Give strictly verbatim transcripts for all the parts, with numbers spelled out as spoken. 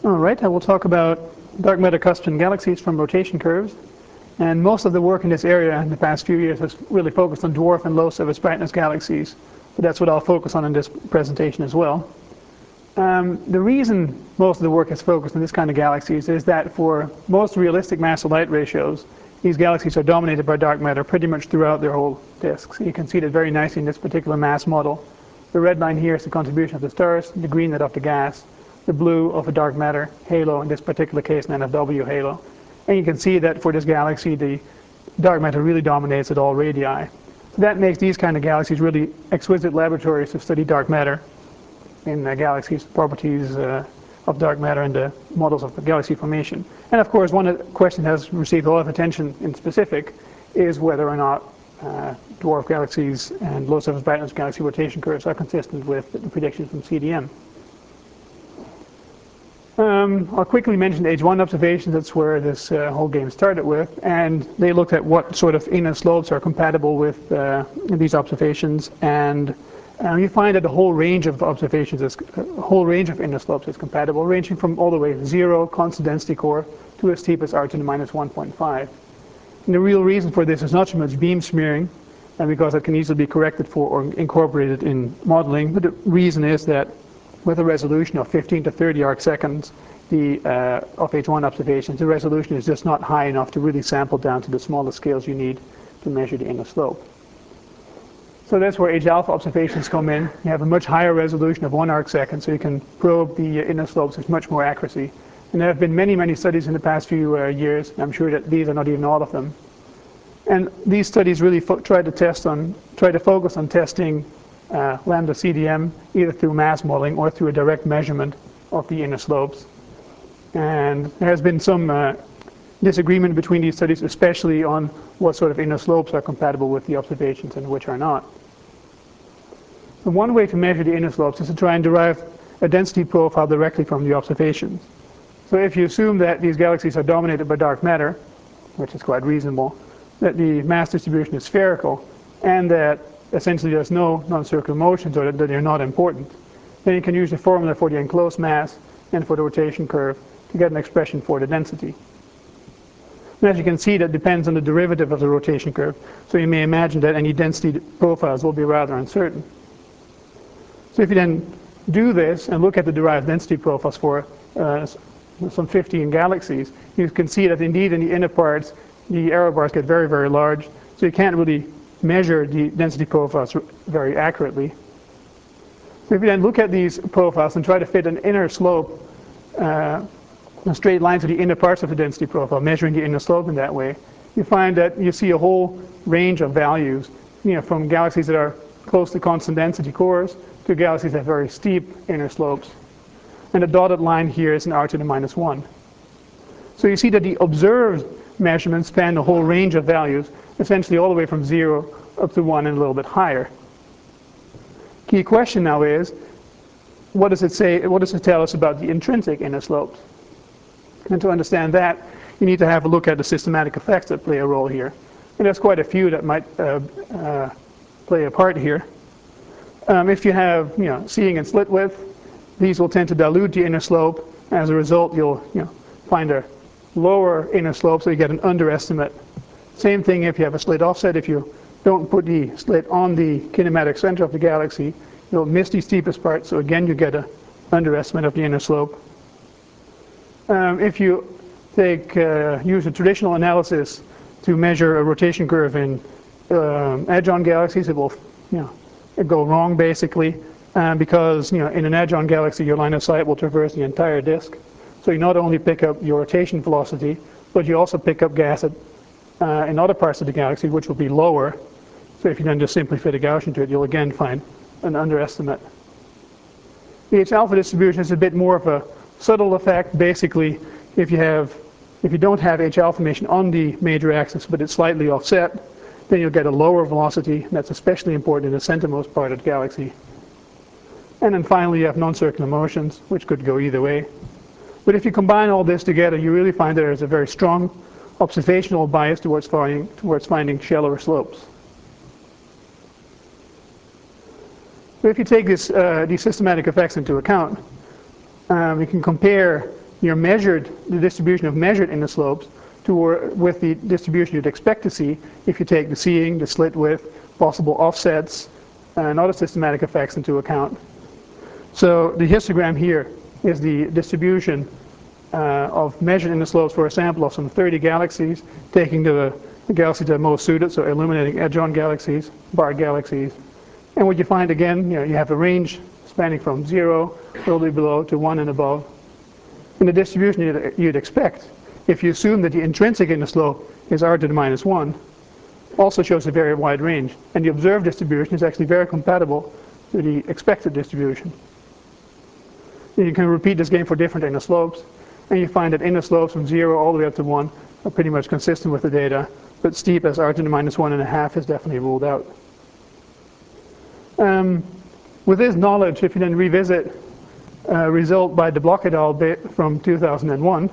All right, I will talk about dark matter cusps in galaxies from rotation curves. And most of the work in this area in the past few years has really focused on dwarf and low surface brightness galaxies. But that's what I'll focus on in this presentation as well. Um, the reason most of the work has focused on this kind of galaxies is that for most realistic mass-to-light ratios, these galaxies are dominated by dark matter pretty much throughout their whole disk. So you can see that very nicely in this particular mass model. The red line here is the contribution of the stars, the green that of the gas, the blue of a dark matter halo, in this particular case an N F W halo. And you can see that for this galaxy, the dark matter really dominates at all radii. So that makes these kind of galaxies really exquisite laboratories to study dark matter in uh, galaxies, properties uh, of dark matter and the models of galaxy formation. And of course, one question that has received a lot of attention in specific is whether or not uh, dwarf galaxies and low surface brightness galaxy rotation curves are consistent with the predictions from C D M. Um, I'll quickly mention the H one observations. That's where this uh, whole game started with. And they looked at what sort of inner slopes are compatible with uh, these observations. And um, you find that the whole range of observations, is, a whole range of inner slopes is compatible, ranging from all the way from zero, constant density core, to as steep as r to the minus one point five. And the real reason for this is not so much beam smearing, and because it can easily be corrected for or incorporated in modeling, but the reason is that with a resolution of fifteen to thirty arc seconds the, uh, of H one observations, the resolution is just not high enough to really sample down to the smallest scales you need to measure the inner slope. So that's where H alpha observations come in. You have a much higher resolution of one arc second, so you can probe the inner slopes with much more accuracy. And there have been many, many studies in the past few uh, years. And I'm sure that these are not even all of them. And these studies really try to test on, try to focus on testing Uh, lambda C D M either through mass modeling or through a direct measurement of the inner slopes. And there has been some uh, disagreement between these studies, especially on what sort of inner slopes are compatible with the observations and which are not. So one way to measure the inner slopes is to try and derive a density profile directly from the observations. So if you assume that these galaxies are dominated by dark matter, which is quite reasonable, that the mass distribution is spherical, and that essentially there's no non-circular motions, or that they're not important, then you can use the formula for the enclosed mass and for the rotation curve to get an expression for the density. And as you can see, that depends on the derivative of the rotation curve, so you may imagine that any density profiles will be rather uncertain. So if you then do this and look at the derived density profiles for uh, some fifteen galaxies, you can see that indeed in the inner parts the error bars get very, very large, so you can't really measure the density profiles very accurately. So if you then look at these profiles and try to fit an inner slope, uh, a straight line to the inner parts of the density profile, measuring the inner slope in that way, you find that you see a whole range of values, you know, from galaxies that are close to constant density cores to galaxies that have very steep inner slopes. And the dotted line here is an r to the minus one. So you see that the observed measurements span the whole range of values, essentially all the way from zero up to one and a little bit higher. Key question now is, what does it say, what does it tell us about the intrinsic inner slopes? And to understand that, you need to have a look at the systematic effects that play a role here. And there's quite a few that might uh, uh, play a part here. Um, if you have, you know, seeing and slit width, these will tend to dilute the inner slope. As a result, you'll, you know, find a lower inner slope, so you get an underestimate. Same thing if you have a slit offset. If you don't put the slit on the kinematic center of the galaxy, you'll miss the steepest part, so again you get an underestimate of the inner slope. Um, if you take, uh, use a traditional analysis to measure a rotation curve in um, edge-on galaxies, it will, you know, it go wrong basically, um, because, you know, in an edge-on galaxy your line of sight will traverse the entire disk. So you not only pick up your rotation velocity, but you also pick up gas at, uh, in other parts of the galaxy, which will be lower. So if you then just simply fit a Gaussian to it, you'll again find an underestimate. The H alpha distribution is a bit more of a subtle effect. Basically, if you have, if you don't have H alpha formation on the major axis, but it's slightly offset, then you'll get a lower velocity. And that's especially important in the centermost part of the galaxy. And then finally, you have non-circular motions, which could go either way. But if you combine all this together, you really find that there's a very strong observational bias towards finding, towards finding shallower slopes. So if you take this, uh, these systematic effects into account, um, you can compare your measured, the distribution of measured inner slopes to, with the distribution you'd expect to see if you take the seeing, the slit width, possible offsets, and other systematic effects into account. So the histogram here is the distribution uh, of measured inner slopes for a sample of some thirty galaxies, taking the, the galaxies that are most suited, so illuminating edge-on galaxies, barred galaxies. And what you find again, you know, you have a range spanning from zero, a little bit below, to one and above. And the distribution you'd, you'd expect, if you assume that the intrinsic inner slope is r to the minus one, also shows a very wide range. And the observed distribution is actually very compatible to the expected distribution. And you can repeat this game for different inner slopes, and you find that inner slopes from zero all the way up to one are pretty much consistent with the data, but steep as r to the minus one and a half is definitely ruled out. Um, with this knowledge, if you then revisit a result by de Block et al. From two thousand one,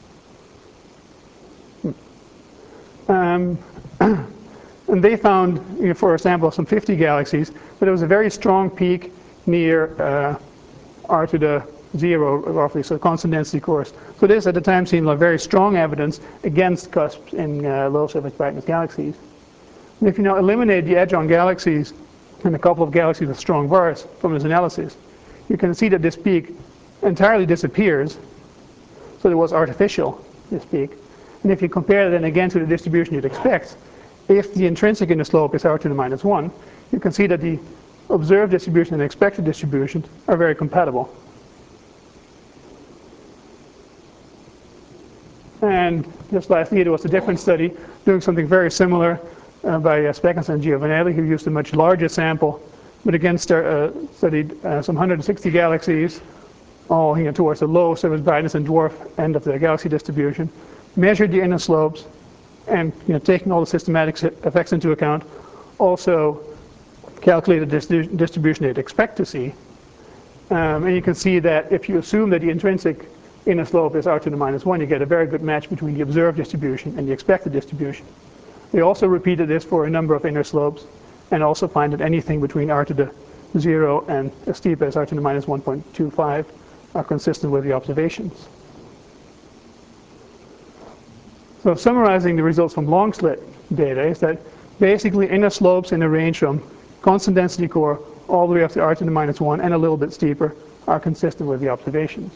um, and they found, you know, for a sample of some fifty galaxies, that there was a very strong peak near uh, r to the zero, roughly, so constant density course. So this at the time seemed like very strong evidence against cusps in uh, low surface brightness galaxies. And if you now eliminate the edge-on galaxies and a couple of galaxies with strong bars from this analysis, you can see that this peak entirely disappears. So it was artificial, this peak. And if you compare it then again to the distribution you'd expect, if the intrinsic inner slope is r to the minus one, you can see that the observed distribution and expected distribution are very compatible. And just lastly, there was a different study doing something very similar uh, by uh, Speckens and Giovanelli, who used a much larger sample, but again start, uh, studied uh, some one hundred sixty galaxies, all, you know, towards the low surface brightness and dwarf end of the galaxy distribution, measured the inner slopes, and, you know, taking all the systematic effects into account, also calculated this distribution they'd expect to see. Um, and you can see that if you assume that the intrinsic inner slope is r to the minus one, you get a very good match between the observed distribution and the expected distribution. They also repeated this for a number of inner slopes, and also find that anything between r to the zero and as steep as r to the minus one point two five are consistent with the observations. So summarizing the results from long slit data is that basically inner slopes in a range from constant density core all the way up to r to the minus one and a little bit steeper are consistent with the observations.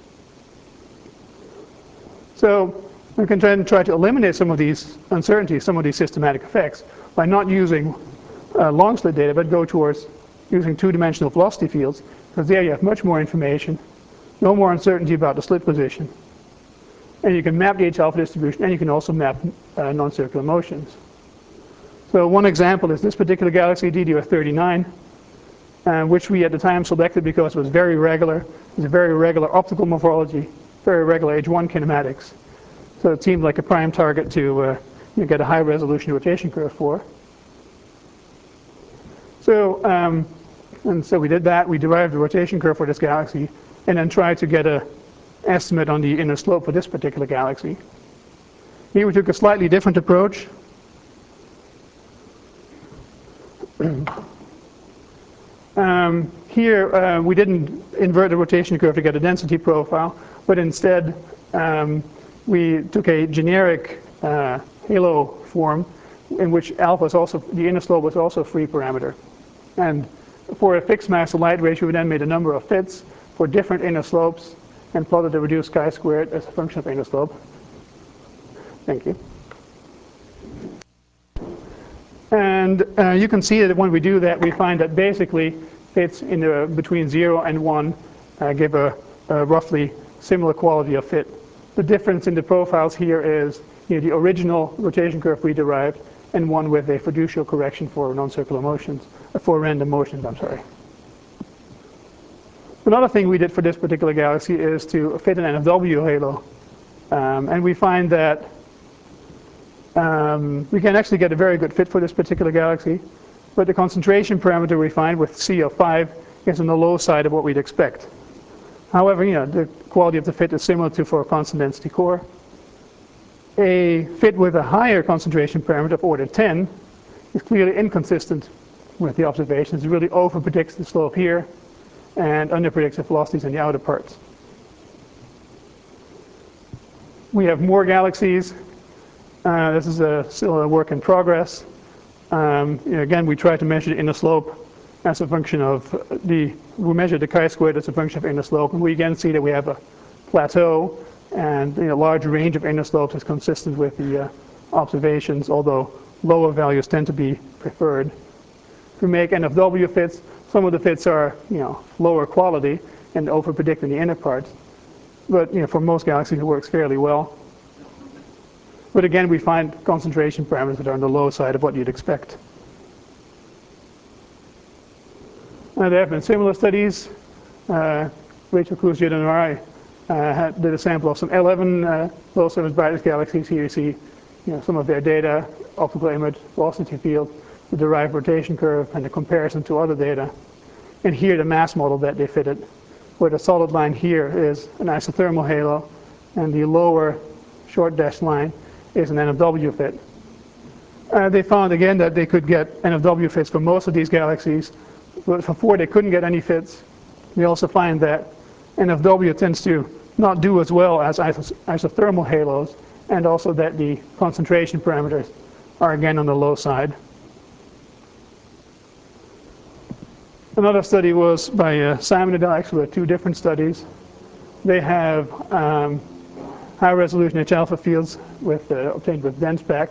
So we can try and try to eliminate some of these uncertainties, some of these systematic effects, by not using uh, long slit data, but go towards using two-dimensional velocity fields, because there you have much more information, no more uncertainty about the slit position. And you can map the H alpha distribution, and you can also map uh, non-circular motions. So one example is this particular galaxy, D D R thirty-nine, uh, which we at the time selected because it was very regular. It's a very regular optical morphology, very regular H one kinematics. So it seemed like a prime target to uh, you know, get a high resolution rotation curve for. So, um, and so we did that. We derived the rotation curve for this galaxy, and then tried to get an estimate on the inner slope for this particular galaxy. Here we took a slightly different approach. Um, here uh, we didn't invert the rotation curve to get a density profile, but instead um, we took a generic uh, halo form in which alpha is also, the inner slope was also a free parameter. And for a fixed mass to light ratio, we then made a number of fits for different inner slopes and plotted the reduced chi-squared as a function of inner slope. Thank you. And uh, you can see that when we do that, we find that basically fits in the, between zero and one uh, give a, a roughly similar quality of fit. The difference in the profiles here is, you know, the original rotation curve we derived and one with a fiducial correction for non-circular motions, uh, for random motions, I'm sorry. Another thing we did for this particular galaxy is to fit an N F W halo. Um, and we find that um, we can actually get a very good fit for this particular galaxy, but the concentration parameter we find with C of five is on the low side of what we'd expect. However, you know, the quality of the fit is similar to for a constant density core. A fit with a higher concentration parameter of order ten is clearly inconsistent with the observations. It really over-predicts the slope here and under-predicts the velocities in the outer parts. we have more galaxies. Uh, this is a, still a work in progress. Um, you know, again, we try to measure the inner slope as a function of the, we measure the chi-squared as a function of inner slope, and we again see that we have a plateau, and you know, a large range of inner slopes is consistent with the uh, observations, although lower values tend to be preferred. If we make N F W fits, some of the fits are you know, lower quality and over-predicting the inner parts, but you know, for most galaxies it works fairly well. But again, we find concentration parameters that are on the low side of what you'd expect. Uh, there have been similar studies. Uh, Rachel Coos-Juden and I uh, had, did a sample of some eleven uh, low surface brightness galaxies. Here you see you know, some of their data, optical image, velocity field, the derived rotation curve, and the comparison to other data. And here the mass model that they fitted, where the solid line here is an isothermal halo, and the lower short dashed line is an N F W fit. Uh, they found again that they could get N F W fits for most of these galaxies, but for four they couldn't get any fits. They also find that N F W tends to not do as well as iso isothermal halos, and also that the concentration parameters are again on the low side. Another study was by uh, Simon et al. Actually, two different studies. They have um, high resolution H alpha fields with, uh, obtained with DensPack.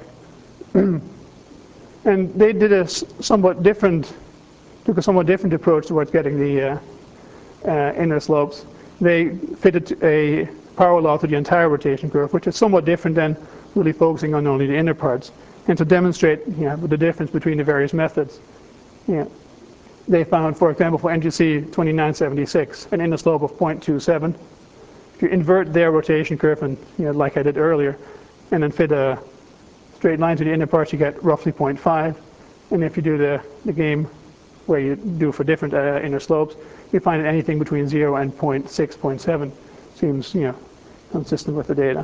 And they did a somewhat different, took a somewhat different approach towards getting the uh, uh, inner slopes. They fitted a power law to the entire rotation curve, which is somewhat different than really focusing on only the inner parts. And to demonstrate you know, the difference between the various methods, yeah, they found, for example, for N G C twenty-nine seventy-six, an inner slope of zero point two seven. If you invert their rotation curve, and you know, like I did earlier, and then fit a straight line to the inner parts, you get roughly zero point five. And if you do the, the game where you do for different uh, inner slopes, you find that anything between zero and zero point six, zero point seven seems you know, consistent with the data.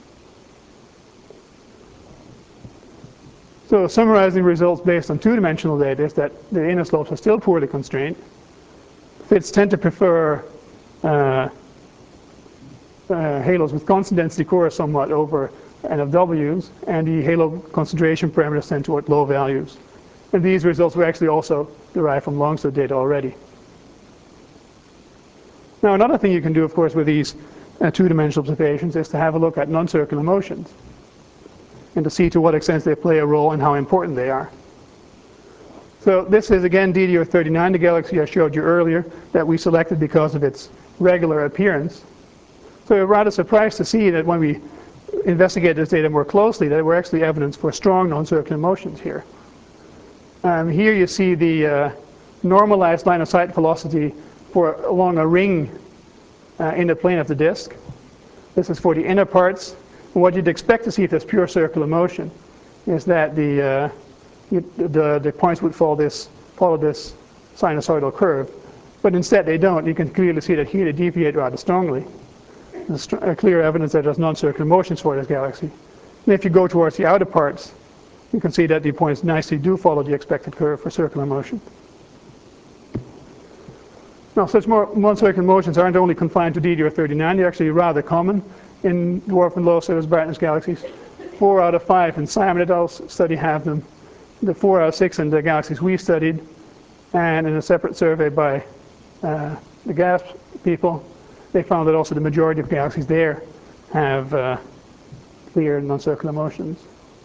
So summarizing results based on two-dimensional data is that the inner slopes are still poorly constrained. Fits tend to prefer uh, uh, halos with constant density core somewhat over N F Ws, and the halo concentration parameters tend toward low values. And these results were actually also derived from long-study data already. Now another thing you can do, of course, with these uh, two-dimensional observations is to have a look at non-circular motions, and to see to what extent they play a role and how important they are. So this is again D D R thirty-nine, the galaxy I showed you earlier, that we selected because of its regular appearance. So we're rather surprised to see that when we investigate this data more closely, that there were actually evidence for strong non-circular motions here. Um, here you see the uh, normalized line of sight velocity for along a ring uh, in the plane of the disk. This is for the inner parts. And what you'd expect to see if there's pure circular motion is that the, uh, you, the, the points would follow this, follow this sinusoidal curve. But instead they don't. You can clearly see that here they deviate rather strongly. There's uh, clear evidence that there's non-circular motions for this galaxy. And if you go towards the outer parts, you can see that the points nicely do follow the expected curve for circular motion. Now, such more non-circular motions aren't only confined to D D R thirty-nine, they're actually rather common in dwarf and low surface brightness galaxies. Four out of five in Simon et al.'s study have them. The four out of six in the galaxies we studied, and in a separate survey by uh, the gas people, they found that also the majority of galaxies there have uh, clear non-circular motions.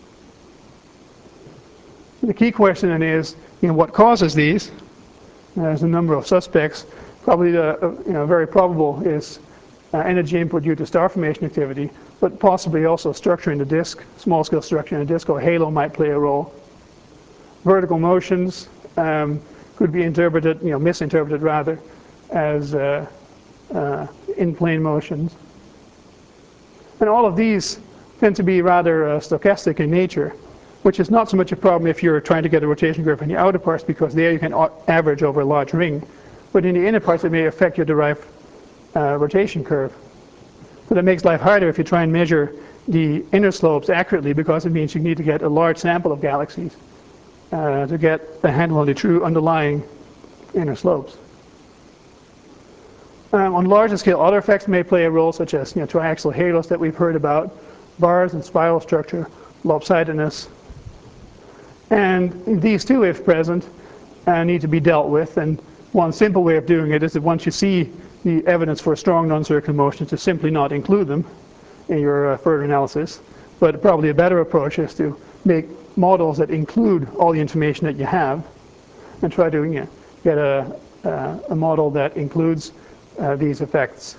The key question then is, you know, what causes these? There's a number of suspects. Probably the uh, you know, very probable is uh, energy input due to star formation activity, but possibly also structure in the disk, small-scale structure in the disk, or halo might play a role. Vertical motions um, could be interpreted, you know, misinterpreted rather, as uh, uh, in-plane motions. And all of these tend to be rather uh, stochastic in nature, which is not so much a problem if you're trying to get a rotation curve in the outer parts, because there you can average over a large ring. But in the inner parts, it may affect your derived uh, rotation curve. So that makes life harder if you try and measure the inner slopes accurately, because it means you need to get a large sample of galaxies uh, to get a handle on the true underlying inner slopes. Um, on larger scale, other effects may play a role, such as you know, triaxial halos that we've heard about, bars and spiral structure, lopsidedness. And these too, if present, uh, need to be dealt with. And one simple way of doing it is that once you see the evidence for a strong non-circular motion, to simply not include them in your uh, further analysis. But probably a better approach is to make models that include all the information that you have, and try to you know, get a, uh, a model that includes uh, these effects.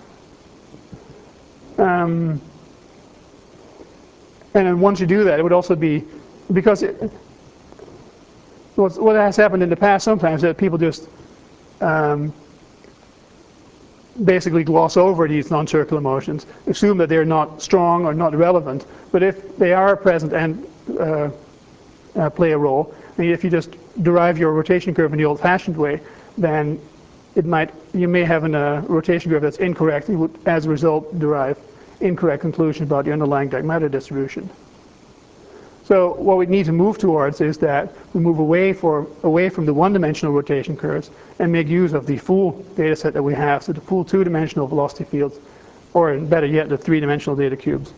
Um, and then once you do that, it would also be, because it, what has happened in the past sometimes is that people just um, basically gloss over these non-circular motions, assume that they're not strong or not relevant. But if they are present and uh, uh, play a role, and if you just derive your rotation curve in the old-fashioned way, then it might you may have a uh, rotation curve that's incorrect. You would, as a result, derive incorrect conclusions about the underlying dark matter distribution. So what we need to move towards is that we move away, for, away from the one-dimensional rotation curves and make use of the full data set that we have, so the full two-dimensional velocity fields, or better yet, the three-dimensional data cubes.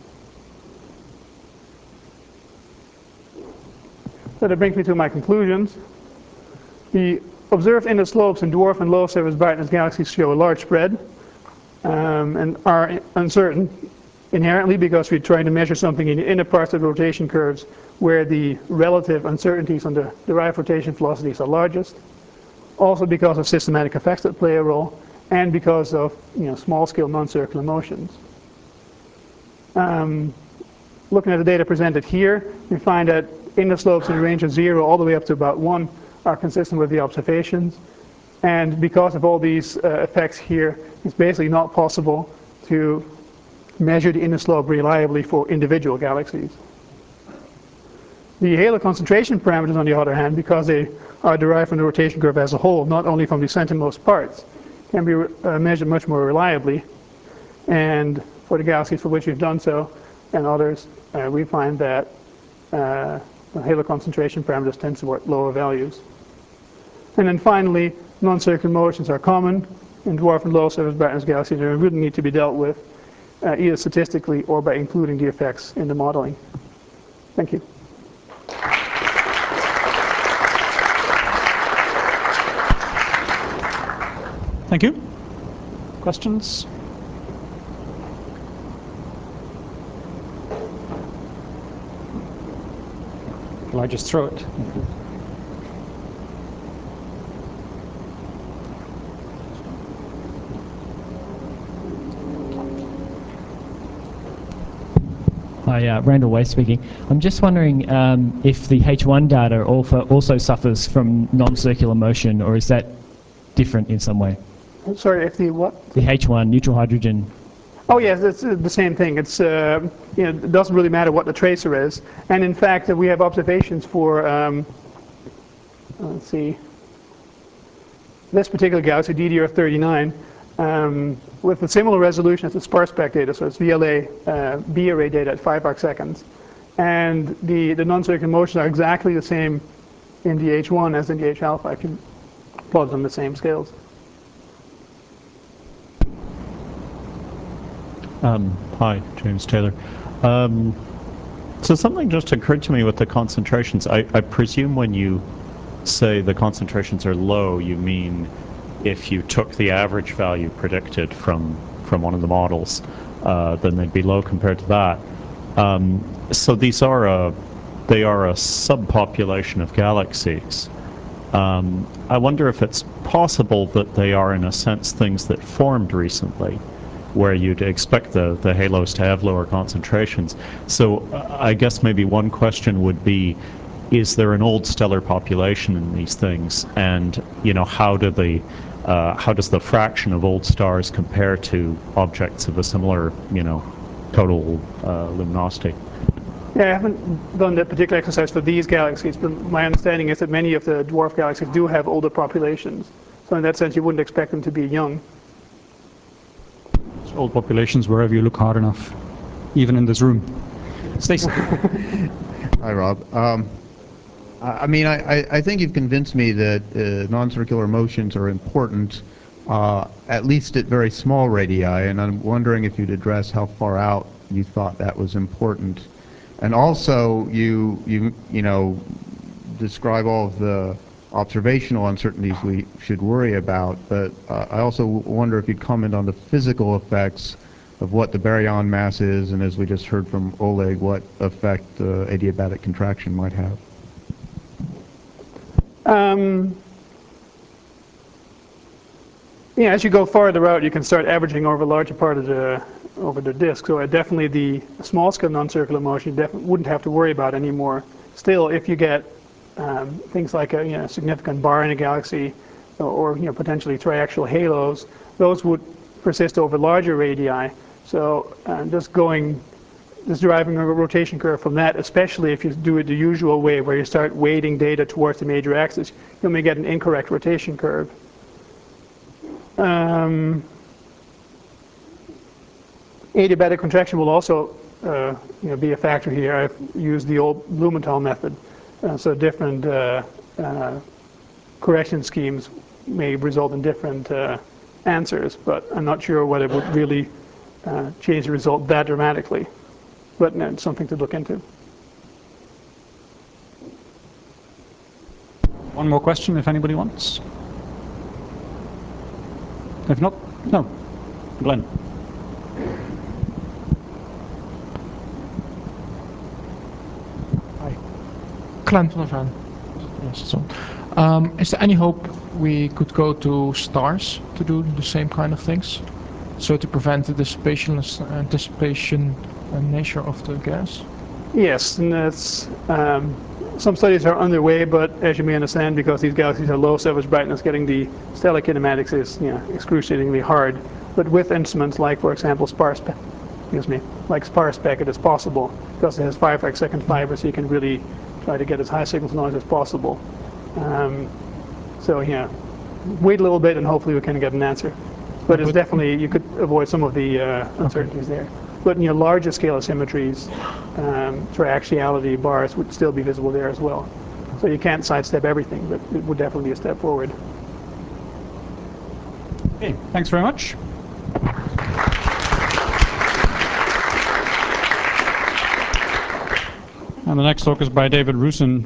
So that brings me to my conclusions. The observed inner slopes in dwarf and low surface brightness galaxies show a large spread um, and are uncertain inherently because we're trying to measure something in the inner parts of the rotation curves where the relative uncertainties on the derived rotation velocities are largest. Also because of systematic effects that play a role, and because of you know, small-scale non-circular motions. Um, looking at the data presented here, we find that inner slopes in the range of zero all the way up to about one are consistent with the observations. And because of all these uh, effects here, it's basically not possible to measure the inner slope reliably for individual galaxies. The halo concentration parameters, on the other hand, because they are derived from the rotation curve as a whole, not only from the centermost parts, can be uh, measured much more reliably. And for the galaxies for which we've done so, and others, uh, we find that uh, the halo concentration parameters tend toward lower values. And then finally, non-circular motions are common in dwarf and low surface brightness galaxies and really need to be dealt with uh, either statistically or by including the effects in the modeling. Thank you. Thank you. Questions? Will I just throw it? Hi, uh, Randall Way speaking. I'm just wondering um, if the H one data also, also suffers from non-circular motion, or is that different in some way? Sorry, if the what? The H one, neutral hydrogen. Oh yes, it's uh, the same thing. It's uh, you know, it doesn't really matter what the tracer is, and in fact, uh, we have observations for um, let's see, this particular galaxy, D D R thirty-nine, um, with a similar resolution as the sparse spec data. So it's V L A uh, B array data at five arc seconds, and the the non-circular motions are exactly the same in the H one as in the H alpha. I can plot them the same scales. Um, hi, James Taylor. Um, so something just occurred to me with the concentrations. I, I presume when you say the concentrations are low, you mean if you took the average value predicted from, from one of the models, uh, then they'd be low compared to that. Um, so these are a, they are a subpopulation of galaxies. Um, I wonder if it's possible that they are, in a sense, things that formed recently, where you'd expect the, the halos to have lower concentrations. So uh, I guess maybe one question would be, is there an old stellar population in these things? And, you know, how do the, uh, how does the fraction of old stars compare to objects of a similar, you know, total uh, luminosity? Yeah, I haven't done that particular exercise for these galaxies, but my understanding is that many of the dwarf galaxies do have older populations. So in that sense, you wouldn't expect them to be young. Old populations wherever you look hard enough, even in this room. Stacey. Hi, Rob. Um, I mean, I, I think you've convinced me that uh, non-circular motions are important uh, at least at very small radii, and I'm wondering if you'd address how far out you thought that was important. And also, you, you, you know, describe all of the observational uncertainties we should worry about, but uh, I also wonder if you'd comment on the physical effects of what the baryon mass is, and as we just heard from Oleg, what effect uh, adiabatic contraction might have. Um, yeah, as you go farther out, you can start averaging over a larger part of the over the disk. So uh, definitely the small scale non-circular motion you definitely wouldn't have to worry about anymore. Still, if you get um, things like a you know, significant bar in a galaxy, or, or you know potentially triaxial halos, those would persist over larger radii. So uh, just going, just deriving a rotation curve from that, especially if you do it the usual way, where you start weighting data towards the major axis, you may get an incorrect rotation curve. Um, adiabatic contraction will also uh, you know, be a factor here. I've used the old Blumenthal method, uh, so different uh, uh, correction schemes may result in different uh, answers, but I'm not sure whether it would really uh, change the result that dramatically. But no, it's something to look into. One more question, if anybody wants. If not, no. Glenn. Hi. Glenn van der Ven. Yes, so. Um, is there any hope we could go to stars to do the same kind of things? So to prevent the dissipation, uh, dissipation uh, nature of the gas? Yes, and that's, um, some studies are underway, but as you may understand, because these galaxies are low surface brightness, getting the stellar kinematics is you know, excruciatingly hard. But with instruments like, for example, sparse, excuse me, like SPARSPEC, it is possible because it has five arcsecond fiber, so you can really try to get as high signal to noise as possible. Um, so yeah, wait a little bit, and hopefully we can get an answer. But it's definitely, you could avoid some of the uh, uncertainties okay. there. But in your larger scale asymmetries, um, triaxiality bars would still be visible there as well. So you can't sidestep everything, but it would definitely be a step forward. Okay, thanks very much. And the next talk is by David Rusin.